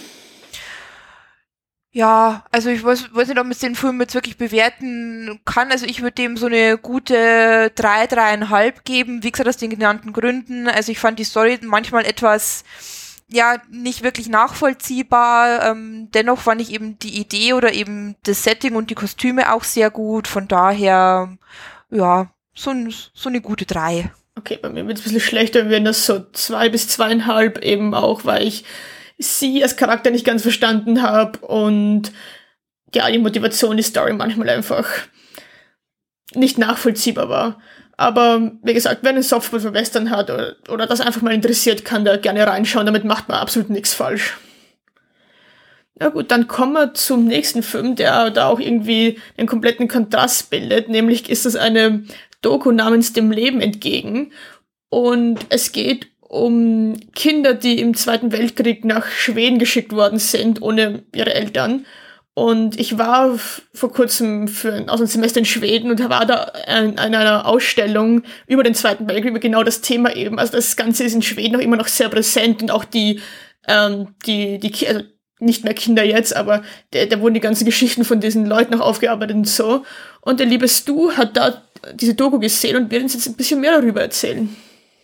Speaker 3: Ja, also ich weiß nicht, ob man den Film jetzt wirklich bewerten kann. Also ich würde dem so eine gute 3,5 geben. Wie gesagt, aus den genannten Gründen. Also ich fand die Story manchmal etwas, ja, nicht wirklich nachvollziehbar. Dennoch fand ich eben die Idee oder eben das Setting und die Kostüme auch sehr gut. Von daher, ja, so eine gute 3.
Speaker 1: Okay, bei mir wird es ein bisschen schlechter, wenn das so 2 bis 2,5 eben auch, weil ich sie als Charakter nicht ganz verstanden habe und ja, die Motivation, die Story manchmal einfach nicht nachvollziehbar war. Aber wie gesagt, wer einen Softspot für Western hat oder das einfach mal interessiert, kann da gerne reinschauen, damit macht man absolut nichts falsch. Na gut, dann kommen wir zum nächsten Film, der da auch irgendwie den kompletten Kontrast bildet, nämlich ist das eine Doku namens Dem Leben entgegen und es geht um Kinder, die im Zweiten Weltkrieg nach Schweden geschickt worden sind, ohne ihre Eltern. Und ich war vor kurzem für ein Auslandssemester in Schweden und war da an einer Ausstellung über den Zweiten Weltkrieg, über genau das Thema eben. Also das Ganze ist in Schweden auch immer noch sehr präsent und auch also nicht mehr Kinder jetzt, aber da wurden die ganzen Geschichten von diesen Leuten noch aufgearbeitet und so. Und der liebe Stu hat da diese Doku gesehen und wird uns jetzt ein bisschen mehr darüber erzählen.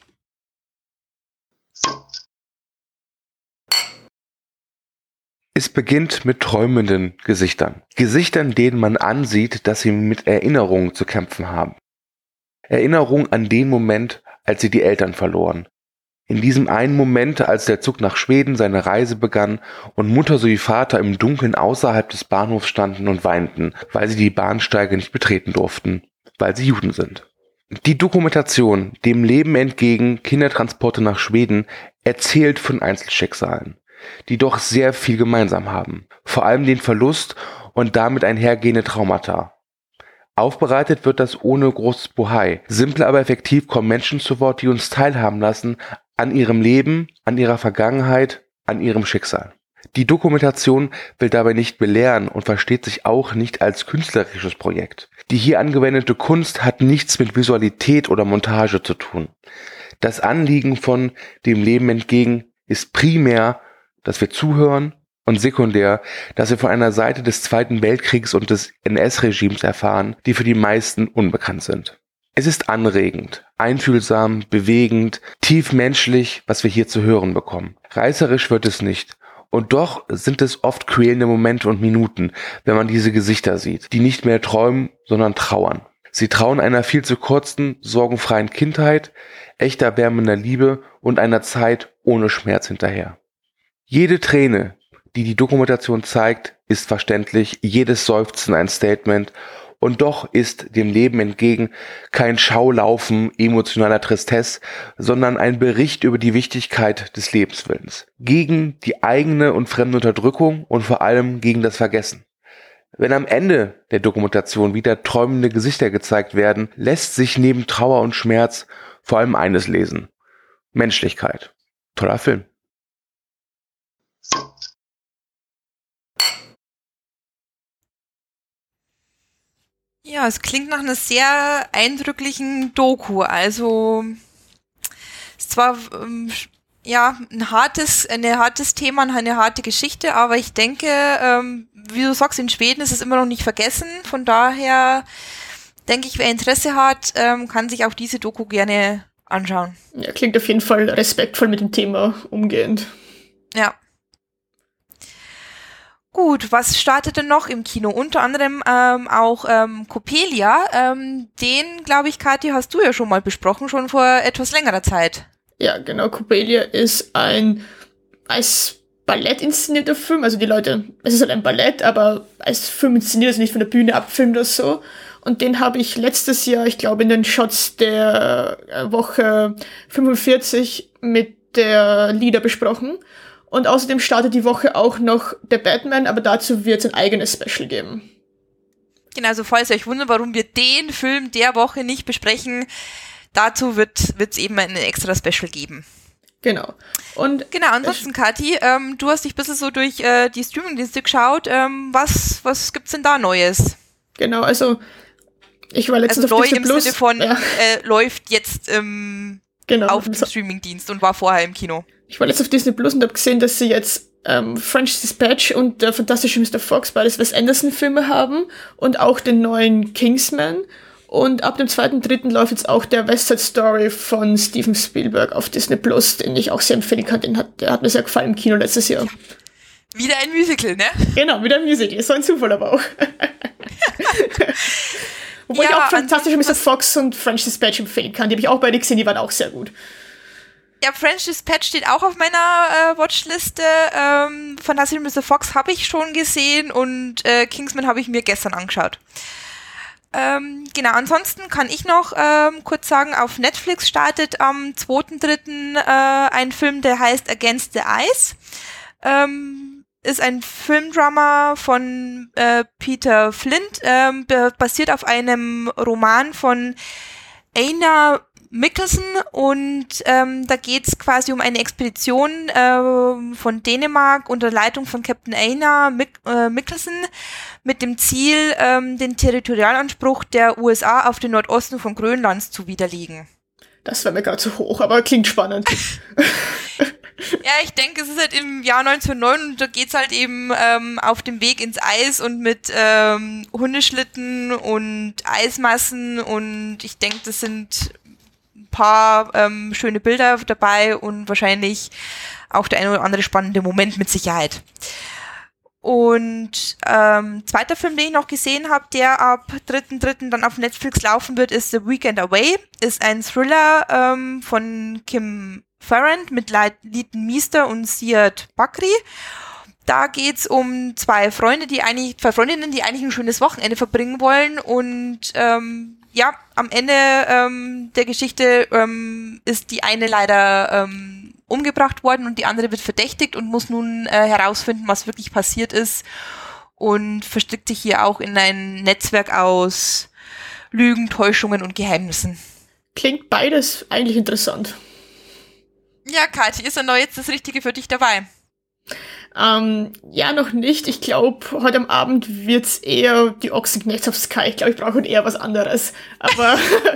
Speaker 9: Es beginnt mit träumenden Gesichtern. Gesichtern, denen man ansieht, dass sie mit Erinnerungen zu kämpfen haben. Erinnerung an den Moment, als sie die Eltern verloren. In diesem einen Moment, als der Zug nach Schweden seine Reise begann und Mutter sowie Vater im Dunkeln außerhalb des Bahnhofs standen und weinten, weil sie die Bahnsteige nicht betreten durften, weil sie Juden sind. Die Dokumentation Dem Leben entgegen, Kindertransporte nach Schweden, erzählt von Einzelschicksalen, die doch sehr viel gemeinsam haben. Vor allem den Verlust und damit einhergehende Traumata. Aufbereitet wird das ohne großes Bohai. Simpel, aber effektiv kommen Menschen zu Wort, die uns teilhaben lassen an ihrem Leben, an ihrer Vergangenheit, an ihrem Schicksal. Die Dokumentation will dabei nicht belehren und versteht sich auch nicht als künstlerisches Projekt. Die hier angewendete Kunst hat nichts mit Visualität oder Montage zu tun. Das Anliegen von Dem Leben entgegen ist primär, dass wir zuhören und sekundär, dass wir von einer Seite des Zweiten Weltkriegs und des NS-Regimes erfahren, die für die meisten unbekannt sind. Es ist anregend, einfühlsam, bewegend, tief menschlich, was wir hier zu hören bekommen. Reißerisch wird es nicht. Und doch sind es oft quälende Momente und Minuten, wenn man diese Gesichter sieht, die nicht mehr träumen, sondern trauern. Sie trauen einer viel zu kurzen, sorgenfreien Kindheit, echter wärmender Liebe und einer Zeit ohne Schmerz hinterher. Jede Träne, die die Dokumentation zeigt, ist verständlich, jedes Seufzen ein Statement und doch ist Dem Leben entgegen kein Schaulaufen emotionaler Tristesse, sondern ein Bericht über die Wichtigkeit des Lebenswillens, gegen die eigene und fremde Unterdrückung und vor allem gegen das Vergessen. Wenn am Ende der Dokumentation wieder träumende Gesichter gezeigt werden, lässt sich neben Trauer und Schmerz vor allem eines lesen: Menschlichkeit. Toller Film.
Speaker 3: Ja, es klingt nach einer sehr eindrücklichen Doku. Also es ist zwar ein hartes Thema und eine harte Geschichte, aber ich denke, wie du sagst, in Schweden ist es immer noch nicht vergessen. Von daher denke ich, wer Interesse hat, kann sich auch diese Doku gerne anschauen.
Speaker 1: Ja, klingt auf jeden Fall respektvoll mit dem Thema umgehend.
Speaker 3: Ja. Gut, was startet denn noch im Kino? Unter anderem auch Coppelia. Den, glaube ich, Kathi, hast du ja schon mal besprochen, schon vor etwas längerer Zeit.
Speaker 1: Ja, genau. Coppelia ist ein als Ballett inszenierter Film. Also es ist halt ein Ballett, aber als Film inszeniert, also nicht von der Bühne abgefilmt oder so. Und den habe ich letztes Jahr, ich glaube, in den Shots der Woche 45 mit der Lieder besprochen. Und außerdem startet die Woche auch noch der Batman, aber dazu wird es ein eigenes Special geben.
Speaker 3: Genau, also falls ihr euch wundert, warum wir den Film der Woche nicht besprechen, dazu wird es eben ein extra Special geben.
Speaker 1: Genau. Und
Speaker 3: genau, ansonsten, Kathi, du hast dich ein bisschen so durch die Streamingdienste geschaut. Was gibt's denn da Neues?
Speaker 1: Genau, also ich war letztens
Speaker 3: also
Speaker 1: auf
Speaker 3: neu
Speaker 1: Disney
Speaker 3: im
Speaker 1: Plus.
Speaker 3: Sinne von
Speaker 1: läuft
Speaker 3: jetzt
Speaker 1: genau,
Speaker 3: auf dem Streamingdienst und war vorher im Kino.
Speaker 1: Ich war letztens auf Disney Plus und habe gesehen, dass sie jetzt French Dispatch und der fantastische Mr. Fox, beides Wes Anderson-Filme haben und auch den neuen Kingsman. Und ab dem 2.3. läuft jetzt auch der West Side Story von Steven Spielberg auf Disney Plus, den ich auch sehr empfehlen kann. Der hat mir sehr gefallen im Kino letztes Jahr.
Speaker 3: Wieder ein Musical, ne?
Speaker 1: Genau, wieder ein Musical. So ein Zufall aber auch. Wobei ich auch fantastische Mr. Fox und French Dispatch empfehlen kann. Die habe ich auch beide gesehen, die waren auch sehr gut.
Speaker 3: Ja, French Dispatch steht auch auf meiner Watchliste. Fantastische Mr. Fox habe ich schon gesehen und Kingsman habe ich mir gestern angeschaut. Genau, ansonsten kann ich noch kurz sagen, auf Netflix startet am 2.3. Ein Film, der heißt Against the Ice. Ist ein Filmdrama von Peter Flint, basiert auf einem Roman von Einar Mikkelsen und da geht's quasi um eine Expedition von Dänemark unter Leitung von Captain Einar Mikkelsen mit dem Ziel, den Territorialanspruch der USA auf den Nordosten von Grönlands zu widerlegen.
Speaker 1: Das war mir gerade zu hoch, aber klingt spannend.
Speaker 3: Ja, ich denke, es ist halt im Jahr 1909 und da geht's halt eben auf dem Weg ins Eis und mit Hundeschlitten und Eismassen und ich denke, das sind ein paar schöne Bilder dabei und wahrscheinlich auch der eine oder andere spannende Moment mit Sicherheit. Und zweiter Film, den ich noch gesehen habe, der ab 3.3. dann auf Netflix laufen wird, ist The Weekend Away. Ist ein Thriller von Kim Farrand mit Leighton Meester und Siad Bakri. Da geht's um zwei Freundinnen, die eigentlich ein schönes Wochenende verbringen wollen und ja, am Ende der Geschichte ist die eine leider umgebracht worden und die andere wird verdächtigt und muss nun herausfinden, was wirklich passiert ist und verstrickt sich hier auch in ein Netzwerk aus Lügen, Täuschungen und Geheimnissen.
Speaker 1: Klingt beides eigentlich interessant.
Speaker 3: Ja, Kathi, ist da jetzt das Richtige für dich dabei?
Speaker 1: Ja, noch nicht. Ich glaube, heute am Abend wird's eher die Ochsenknechts auf Sky. Ich glaube, ich brauche eher was anderes. Aber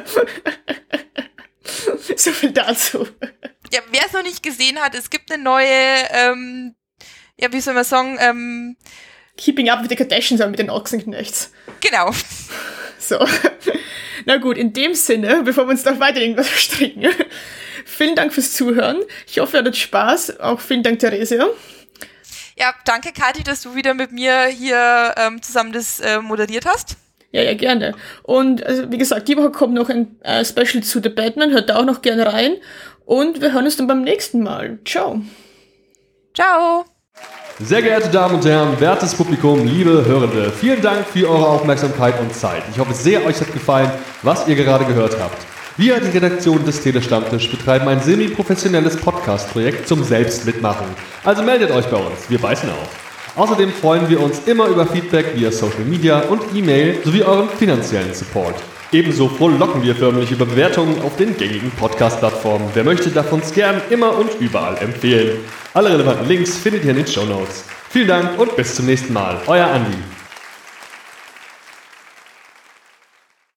Speaker 1: so viel dazu.
Speaker 3: Ja, wer es noch nicht gesehen hat, es gibt eine neue, ja, wie soll man sagen,
Speaker 1: Keeping Up with the Kardashians, aber mit den Ochsenknechts.
Speaker 3: Genau.
Speaker 1: So. Na gut, in dem Sinne, bevor wir uns noch weiter irgendwas verstricken, vielen Dank fürs Zuhören. Ich hoffe, ihr hattet Spaß. Auch vielen Dank, Theresia.
Speaker 3: Ja, danke, Kathi, dass du wieder mit mir hier zusammen das moderiert hast.
Speaker 1: Ja, gerne. Und also, wie gesagt, die Woche kommt noch ein Special zu The Batman. Hört da auch noch gerne rein. Und wir hören uns dann beim nächsten Mal. Ciao.
Speaker 3: Ciao.
Speaker 10: Sehr geehrte Damen und Herren, wertes Publikum, liebe Hörende, vielen Dank für eure Aufmerksamkeit und Zeit. Ich hoffe sehr, euch hat gefallen, was ihr gerade gehört habt. Wir, die Redaktion des Telestammtisch, betreiben ein semi-professionelles Podcast-Projekt zum Selbstmitmachen. Also meldet euch bei uns, wir beißen auf. Außerdem freuen wir uns immer über Feedback via Social Media und E-Mail sowie euren finanziellen Support. Ebenso frohlocken wir förmlich über Bewertungen auf den gängigen Podcast-Plattformen. Wer möchte, darf uns gern immer und überall empfehlen. Alle relevanten Links findet ihr in den Shownotes. Vielen Dank und bis zum nächsten Mal. Euer Andi.